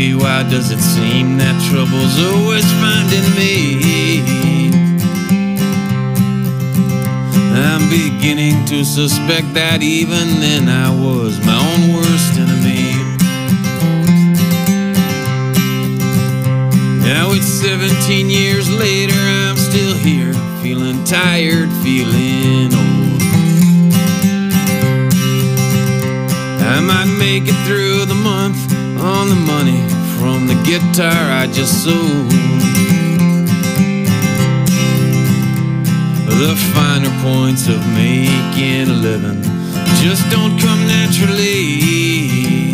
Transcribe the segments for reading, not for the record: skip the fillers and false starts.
Baby, why does it seem that trouble's always finding me? I'm beginning to suspect that even then I was my own worst enemy. Now it's 17 years later, I'm still here, feeling tired, feeling old. I might make it through the month on the money from the guitar I just sold. The finer points of making a living just don't come naturally.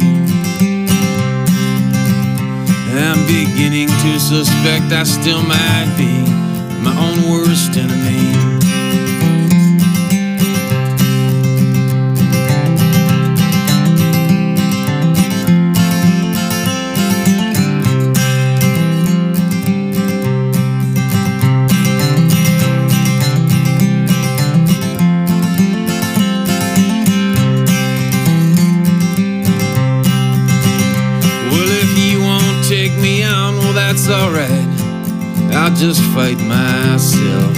I'm beginning to suspect I still might be my own worst enemy. That's alright, I'll just fight myself.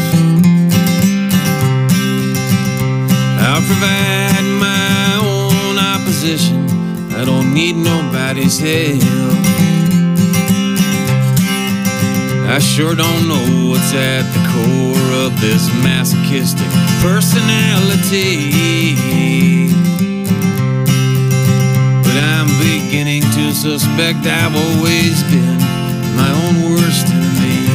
I'll provide my own opposition, I don't need nobody's help. I sure don't know what's at the core of this masochistic personality, but I'm beginning to suspect I've always been my own worst enemy.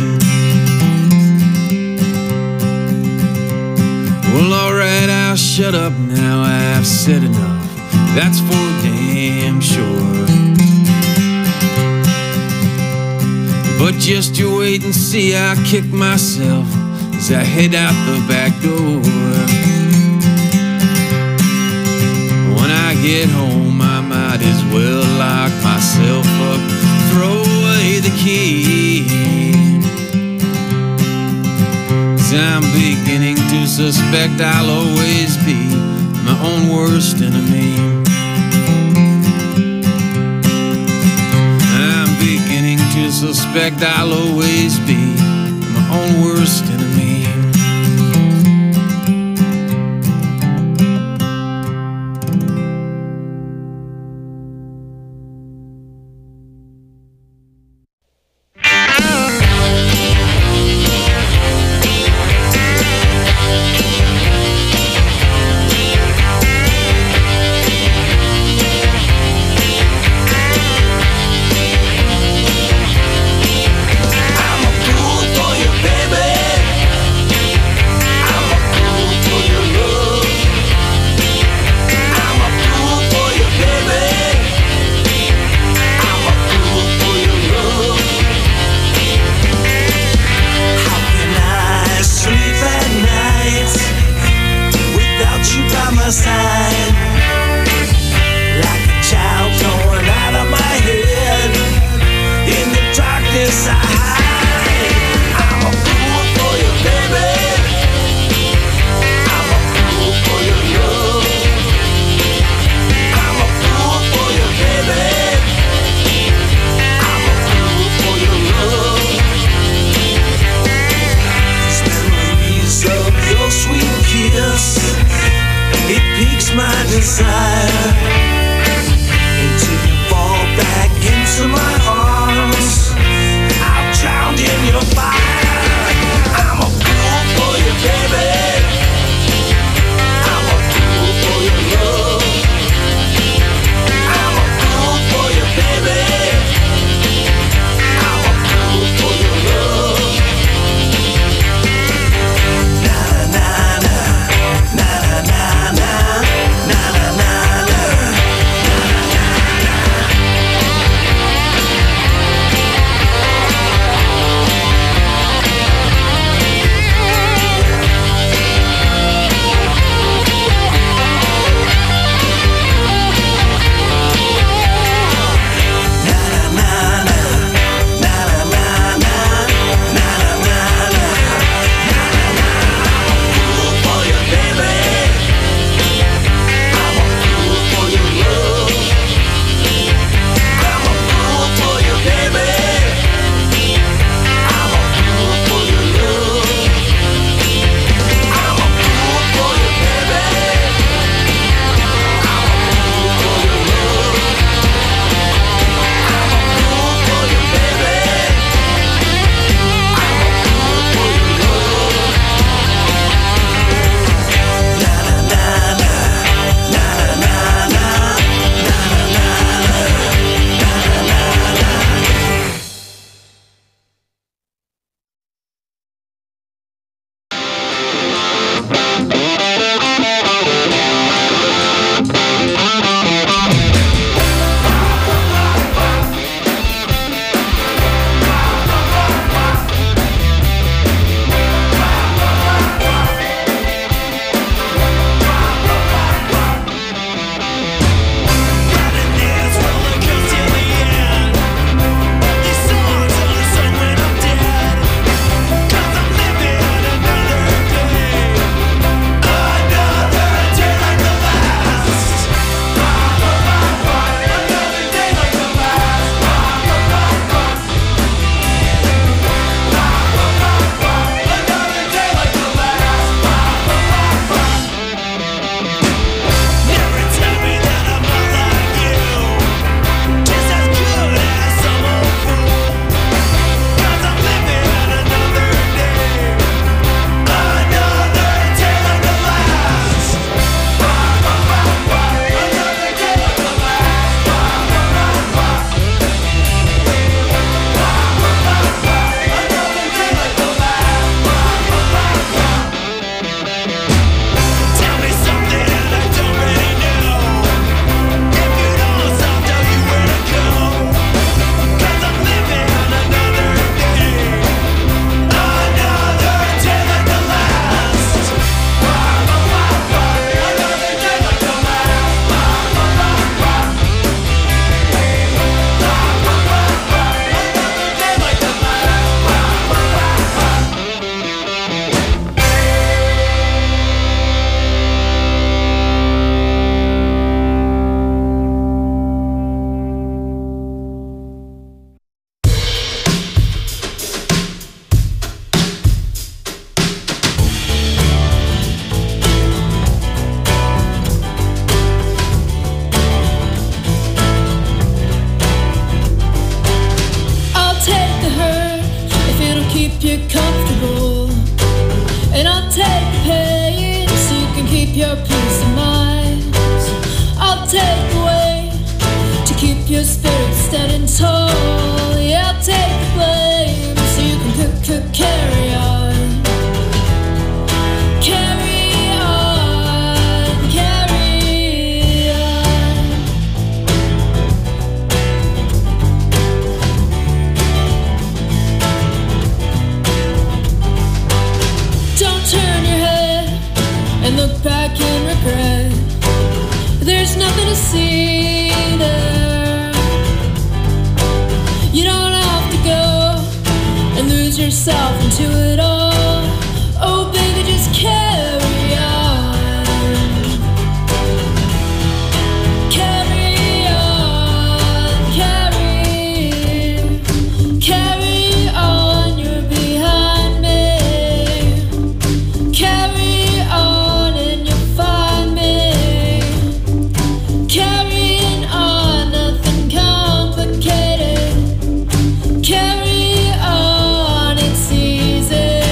Well, alright, I'll shut up now, I've said enough, that's for damn sure. But just you wait and see, I'll kick myself as I head out the back door. When I get home, I might as well lock myself up, throw away the key. 'Cause I'm beginning to suspect I'll always be my own worst enemy. I'm beginning to suspect I'll always be my own worst enemy. your peace of mind. I'll take away to keep your spirit steady and tall. Yeah, I'll take the blame so you can carry on. Carry on, carry on. Don't turn your head and look back in regret. There's nothing to see there. You don't have to go and lose yourself into it all. Oh baby, just carry on. Carry on, carry on, you're behind me. Carry on and you'll find me. Carrying on, nothing complicated. Carry on, it's easy.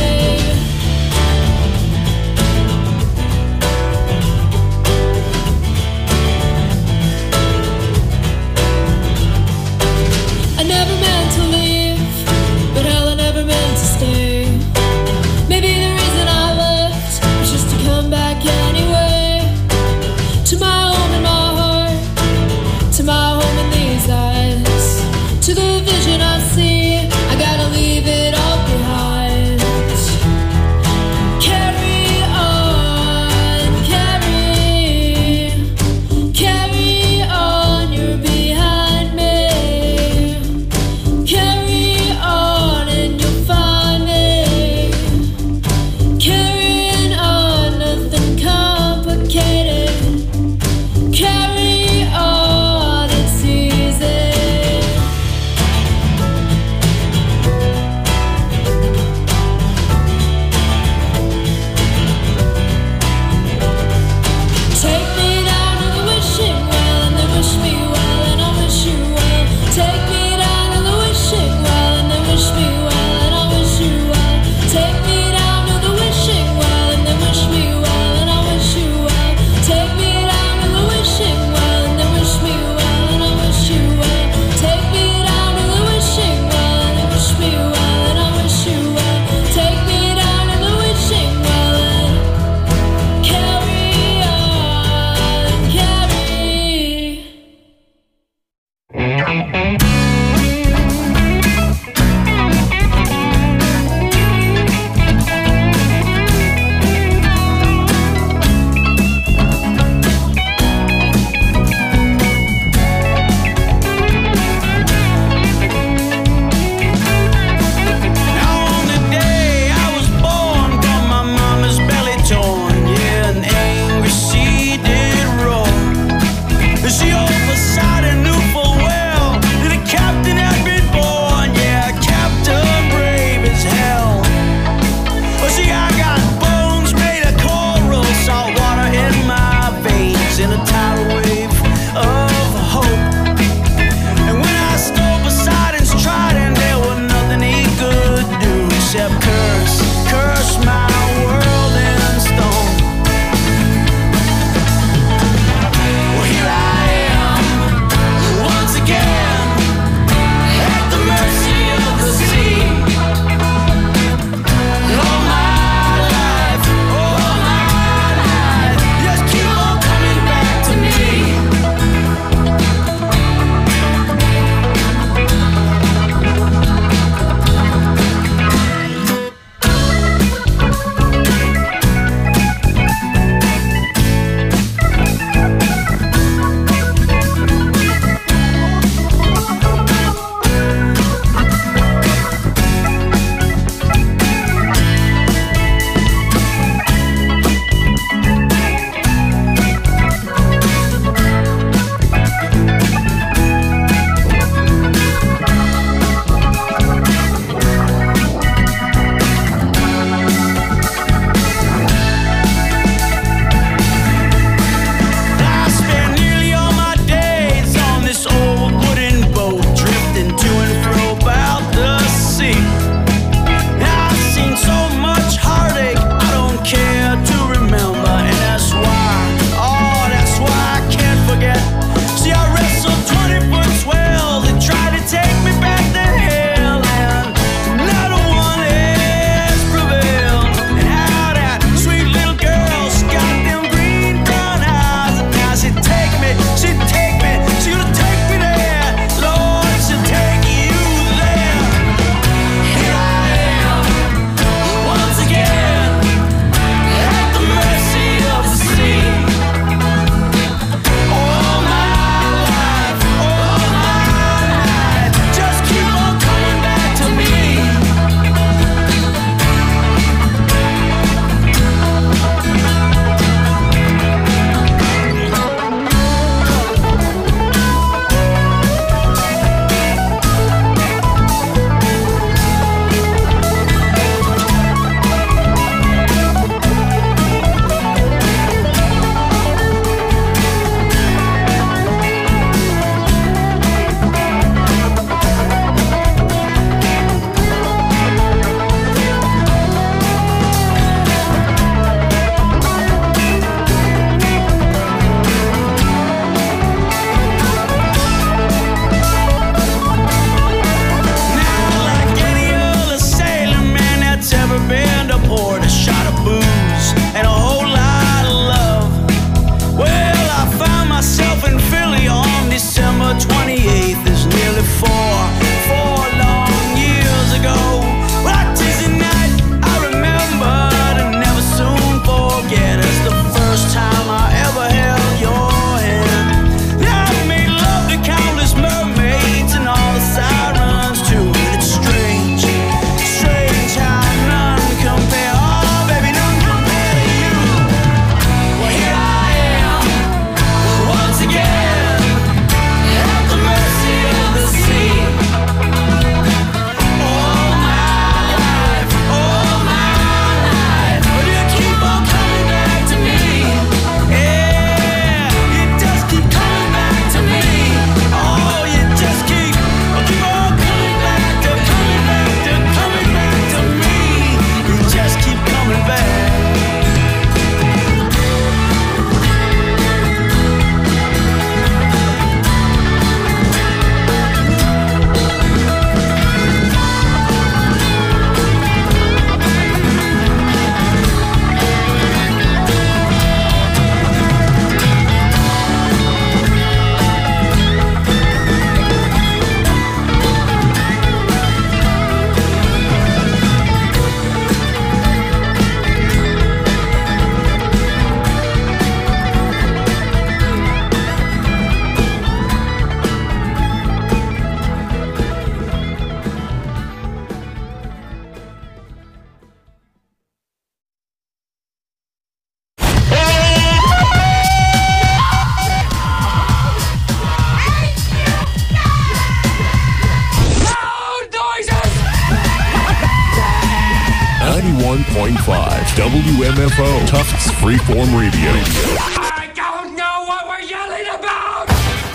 WMFO, Tufts Freeform Radio. I don't know what we're yelling about!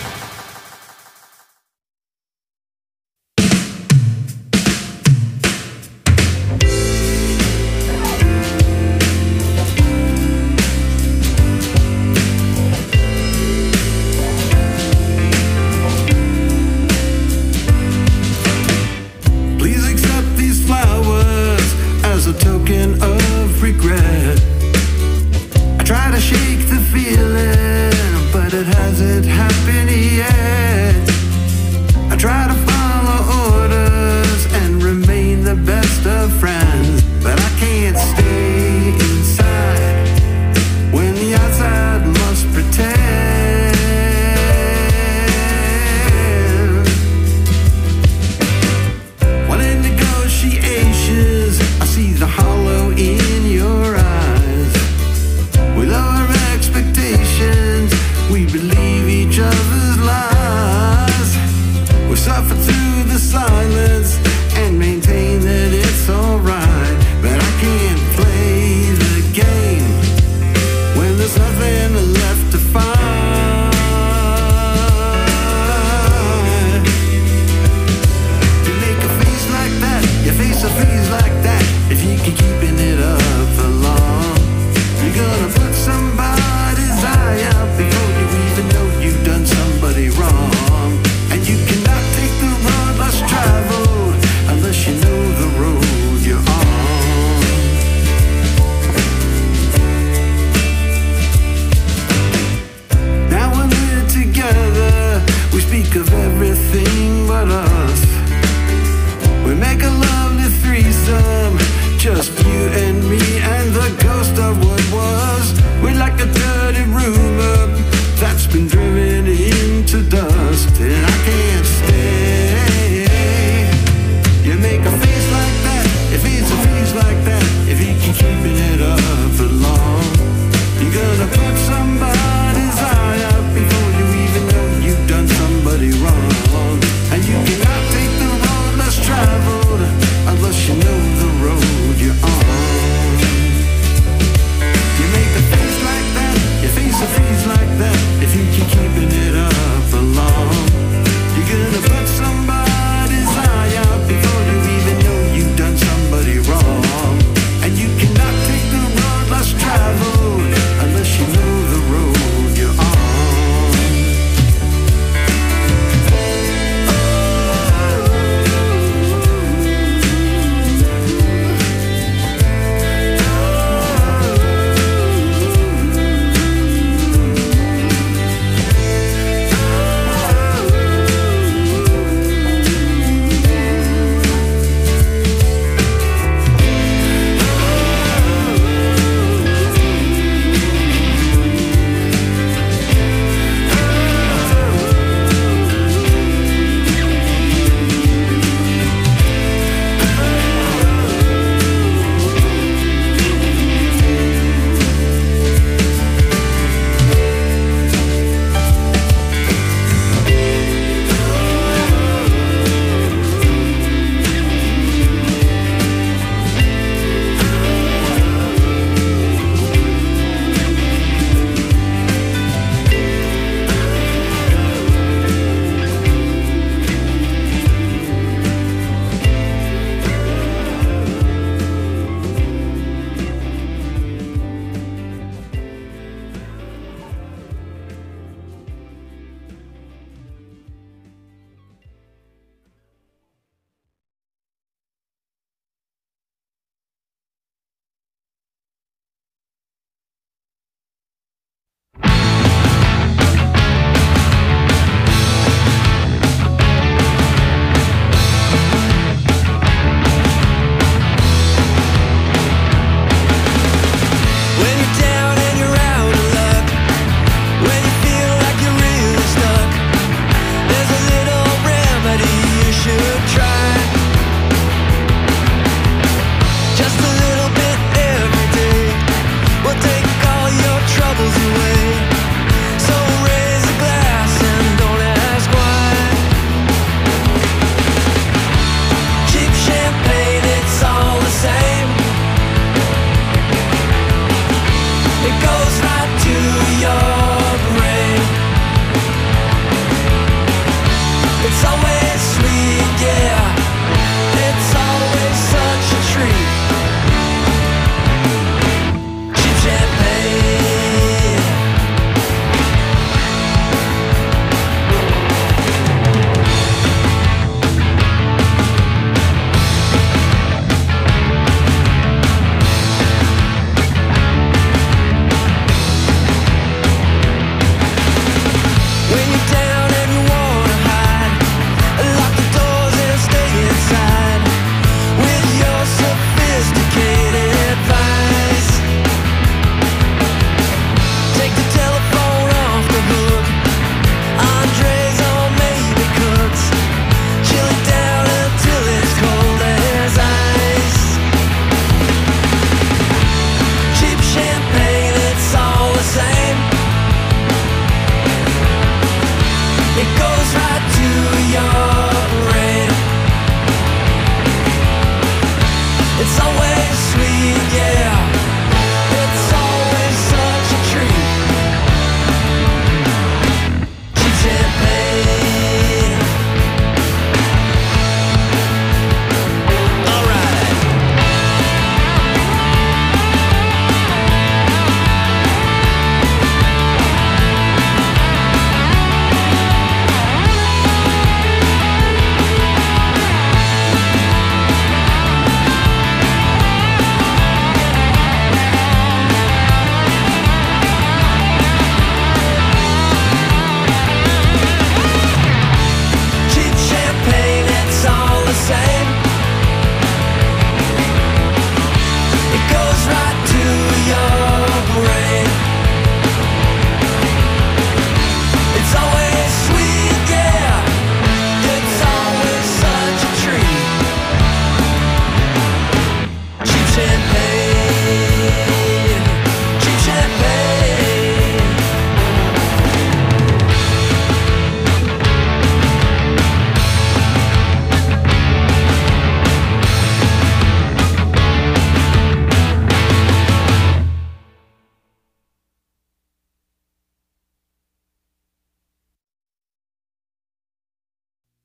Please accept these flowers as a token of regret. I try to shake the fear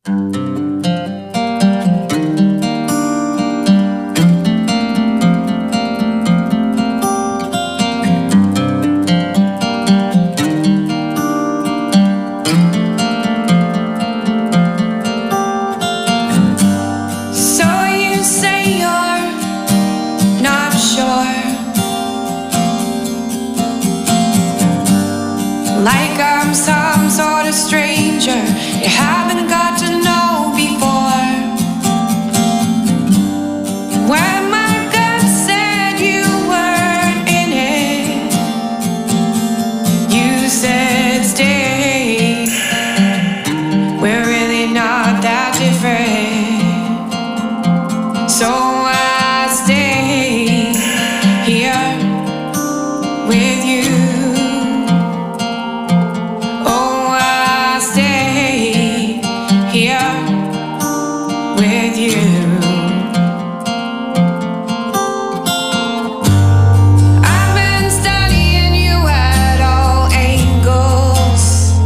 Like I'm some sort of stranger you haven't got to know before. When my gut said you weren't in it, you said stay. We're really not that different, so I stay here with you. With you, I've been studying you at all angles.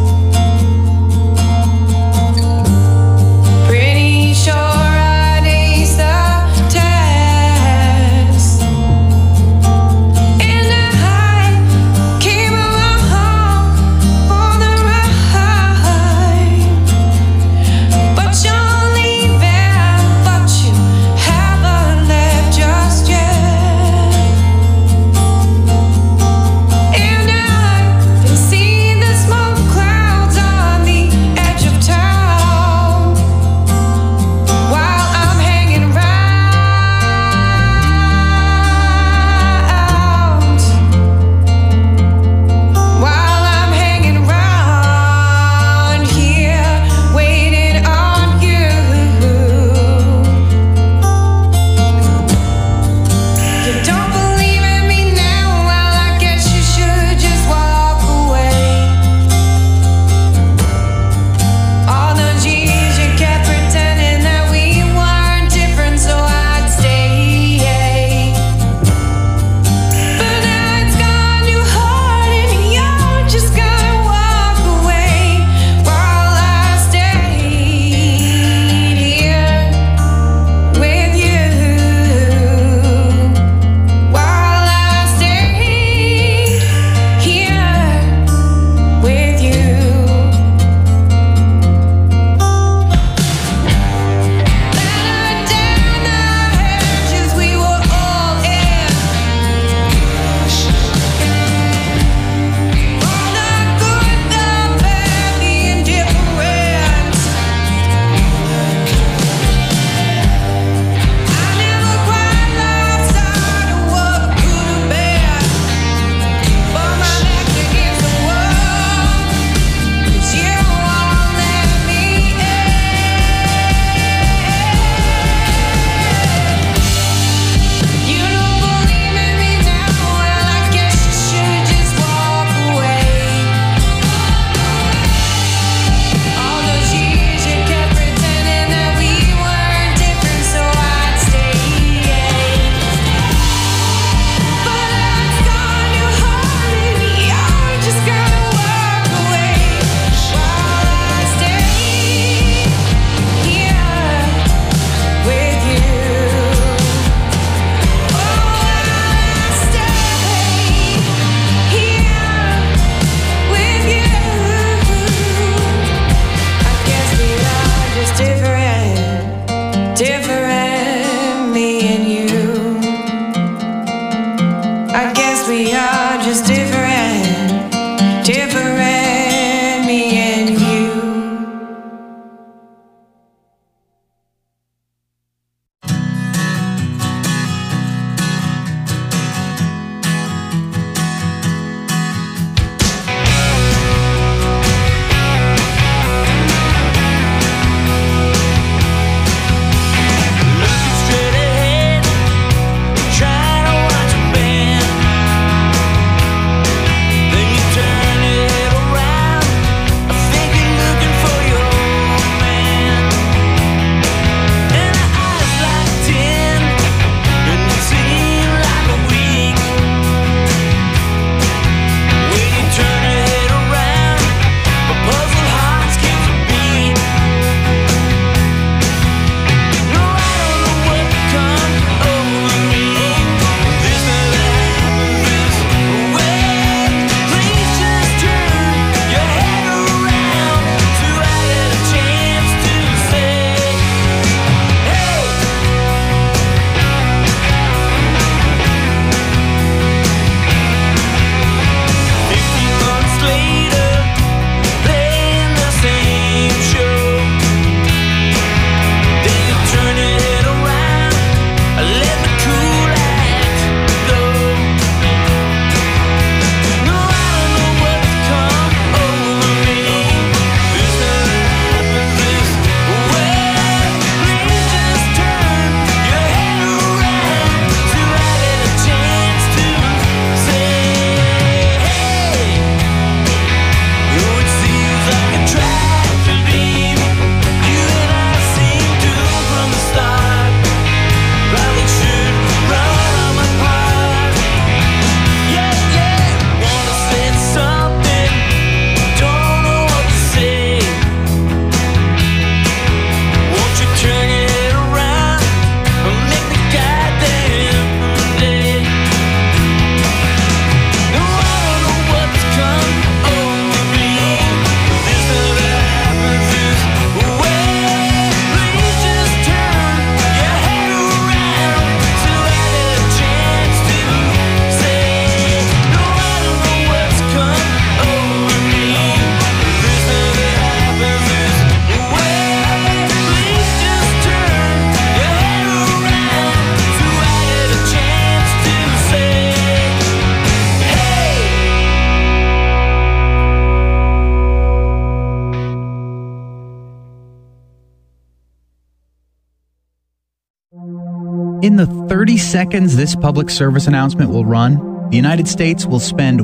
In the 30 seconds this public service announcement will run, the United States will spend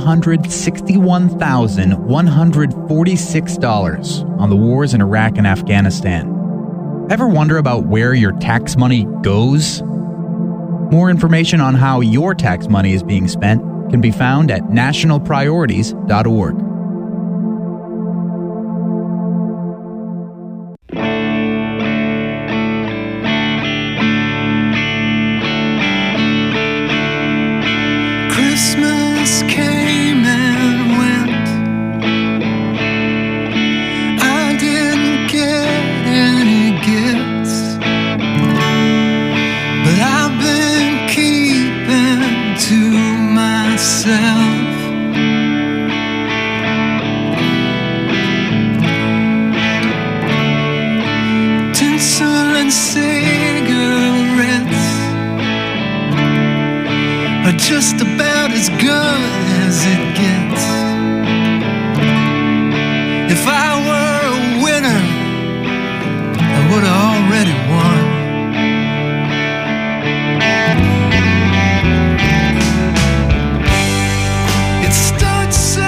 $161,146 on the wars in Iraq and Afghanistan. Ever wonder about where your tax money goes? More information on how your tax money is being spent can be found at nationalpriorities.org. Christmas came and went. I didn't get any gifts, but I've been keeping to myself. Tinsel and cigarettes are just about as good as it gets. If I were a winner, I would have already won. It starts so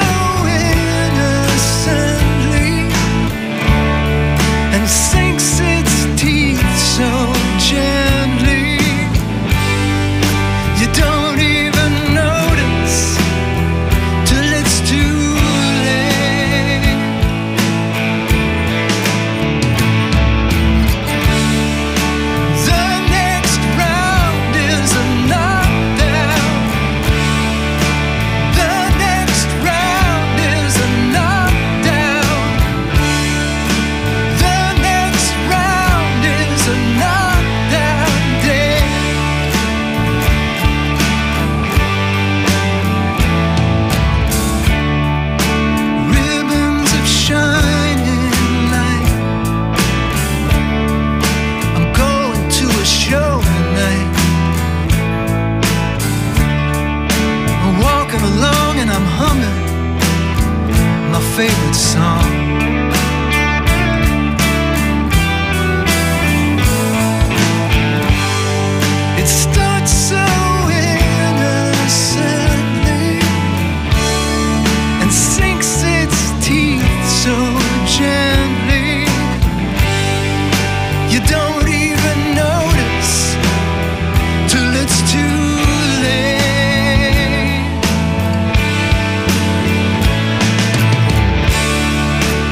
innocently and sinks its teeth so gently. You don't even notice till it's too late. The next round is a knockdown. The next round is a knockdown. The next round is a knockdown day. Ribbons of shining light. I'm going to a show tonight. I'm walking along and I'm humming my favorite song. It starts so innocently and sinks its teeth so gently. You don't even notice till it's too late.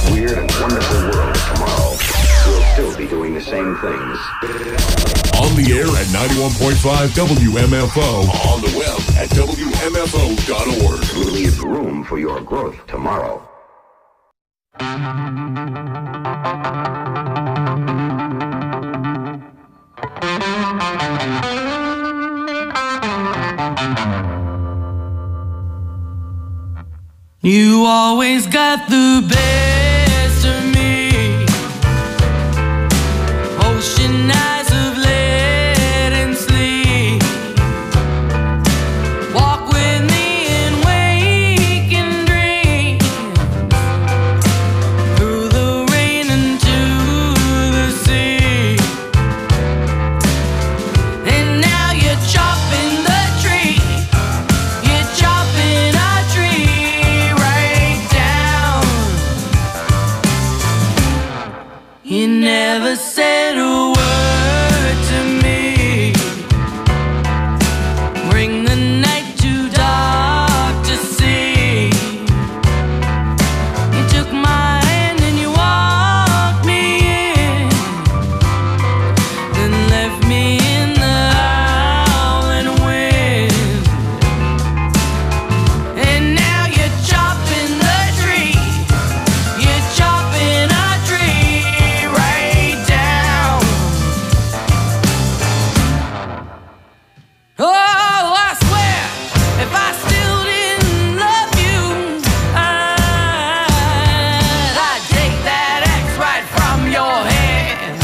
weird and wonderful world tomorrow, we'll still be doing the same things. On the air at 91.5 WMFO. On the web at WMFO.org. We'll leave room for your growth tomorrow. You always got the best of me. Ocean eyes of lead and sleep. Walk with me and wake and dream. Through the rain into the sea. And now you're chopping the tree. You're chopping a tree. You never said a word to me. Bring the night too dark to see. You took my hand and you walked me in, then left me in the howling wind. And now you're chopping the tree. You're chopping a tree. Oh, I swear, if I still didn't love you, I'd take that axe right from your hand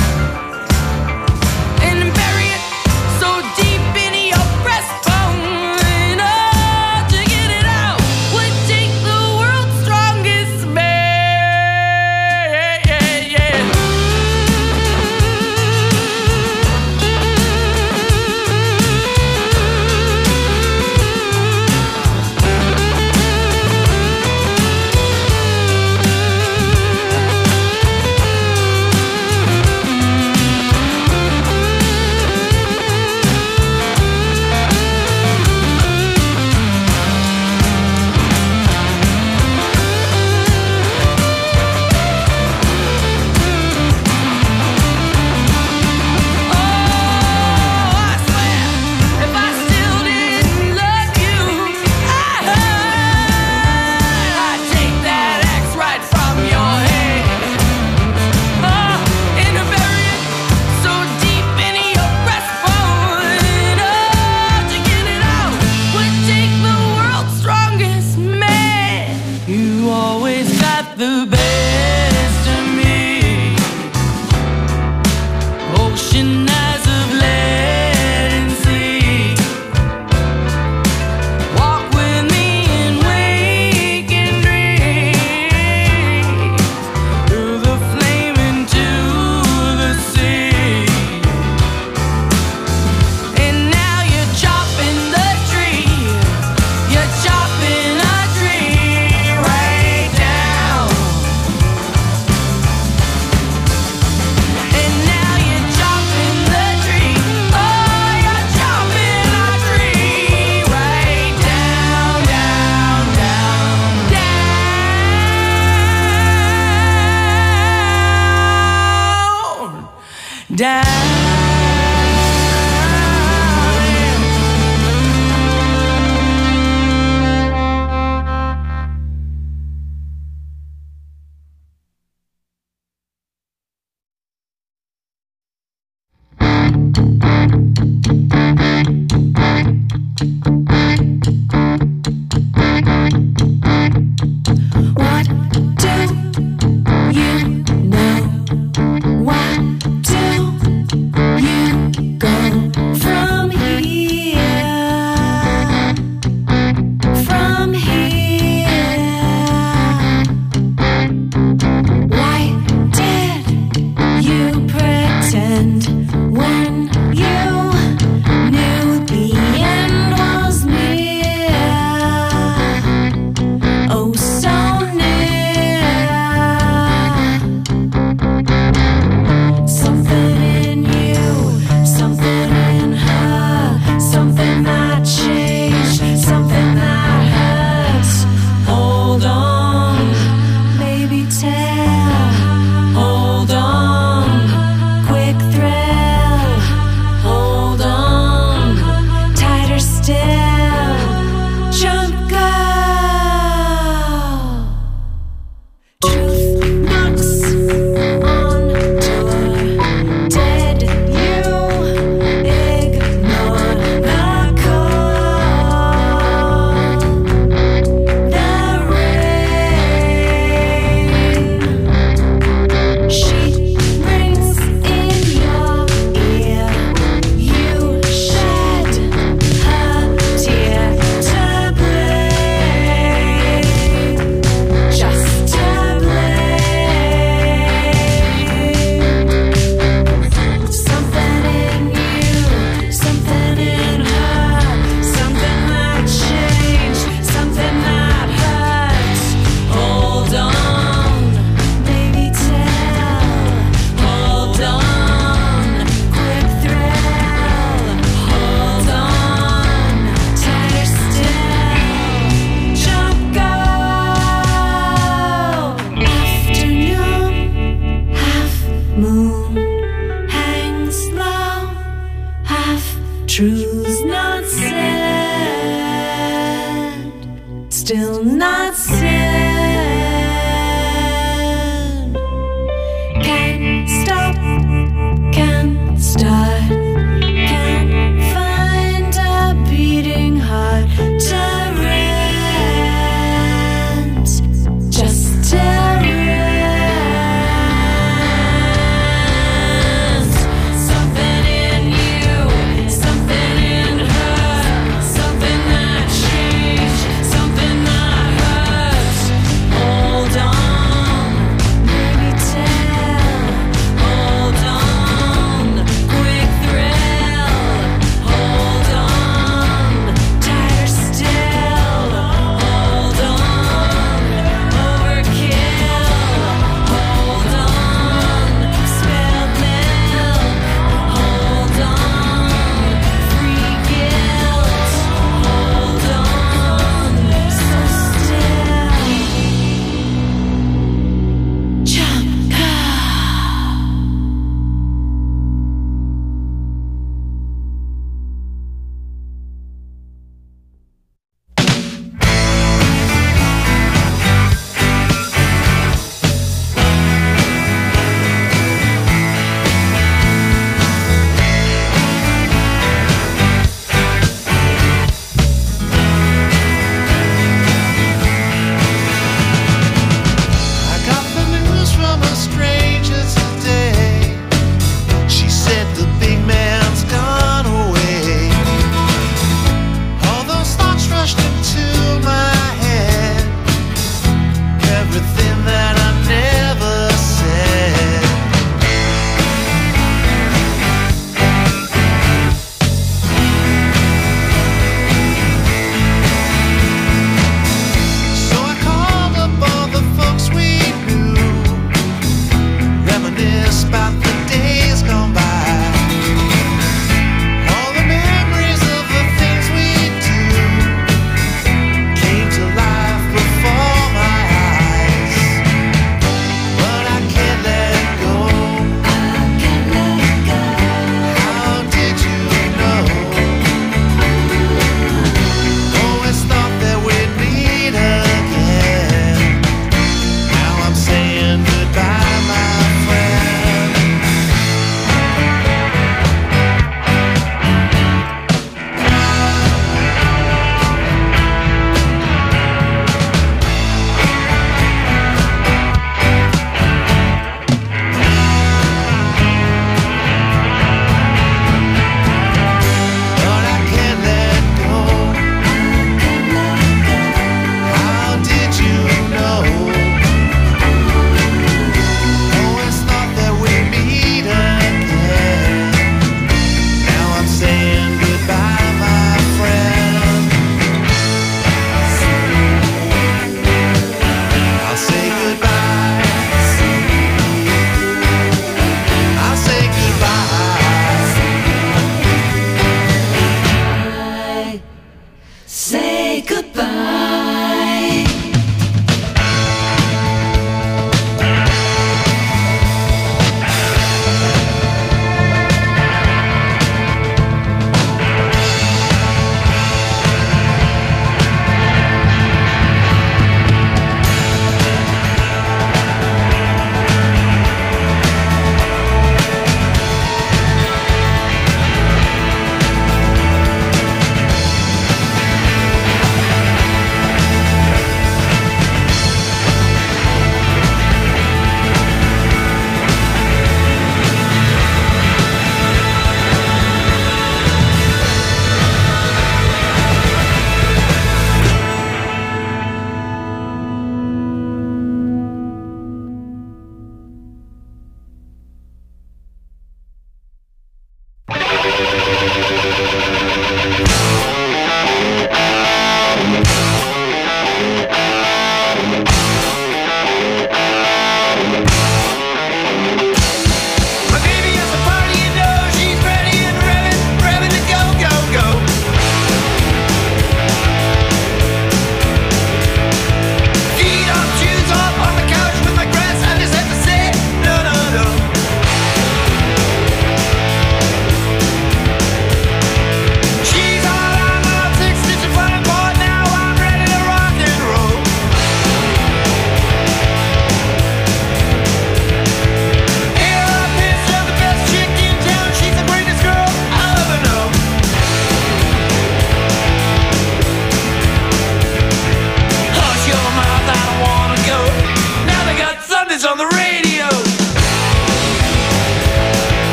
and bury it so deep in your breastbone. Oh, to get it out would take the world's strongest man. The best of me. Ocean eyes of lead and sleep. Walk with me and wake and dream. Through the flame into the sea. And now you're chopping the tree. You're chopping a tree right down. And now you're chopping the tree. Oh, you're chopping a tree right down, down, down, down, down. What do you know? What do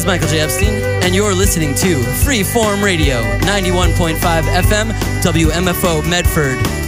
is Michael J. Epstein, and you're listening to Freeform Radio, 91.5 FM, WMFO Medford.